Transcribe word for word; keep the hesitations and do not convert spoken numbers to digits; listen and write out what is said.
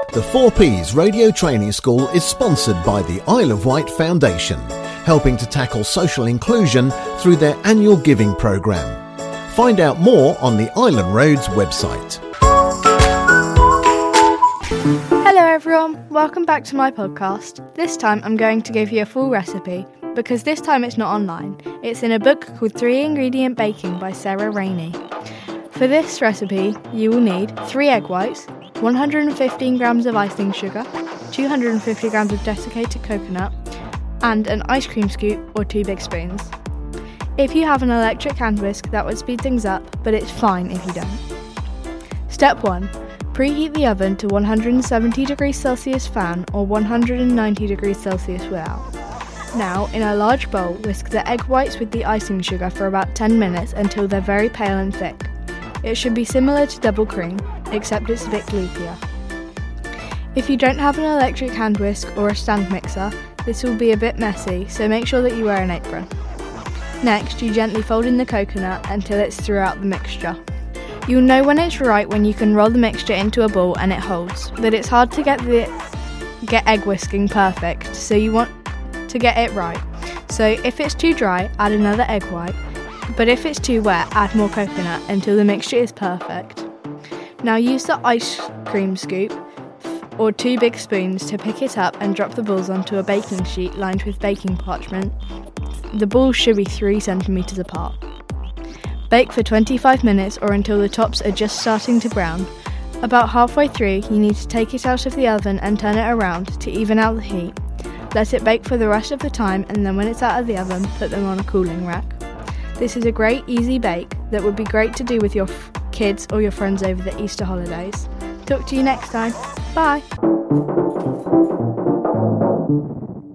The four Ps Radio Training School is sponsored by the Isle of Wight Foundation, helping to tackle social inclusion through their annual giving programme. Find out more on the Island Roads website. Hello everyone, welcome back to my podcast. This time I'm going to give you a full recipe, because this time it's not online. It's in a book called Three Ingredient Baking by Sarah Rainey. For this recipe, you will need three egg whites, one hundred fifteen grams of icing sugar, two hundred fifty grams of desiccated coconut, and an ice cream scoop or two big spoons. If you have an electric hand whisk, that would speed things up, but it's fine if you don't. Step one. Preheat the oven to one hundred seventy degrees Celsius fan or one hundred ninety degrees Celsius without. Now, in a large bowl, whisk the egg whites with the icing sugar for about ten minutes until they're very pale and thick. It should be similar to double cream, except it's a bit leakier. If you don't have an electric hand whisk or a stand mixer, this will be a bit messy, so make sure that you wear an apron. Next, you gently fold in the coconut until it's throughout the mixture. You'll know when it's right when you can roll the mixture into a ball and it holds, but it's hard to get the get egg whisking perfect, so you want to get it right. So if it's too dry, add another egg white, but if it's too wet, add more coconut until the mixture is perfect. Now use the ice cream scoop or two big spoons to pick it up and drop the balls onto a baking sheet lined with baking parchment. The balls should be three centimetres apart. Bake for twenty-five minutes or until the tops are just starting to brown. About halfway through, you need to take it out of the oven and turn it around to even out the heat. Let it bake for the rest of the time, and then when it's out of the oven, put them on a cooling rack. This is a great easy bake that would be great to do with your f- kids or your friends over the Easter holidays. Talk to you next time. Bye!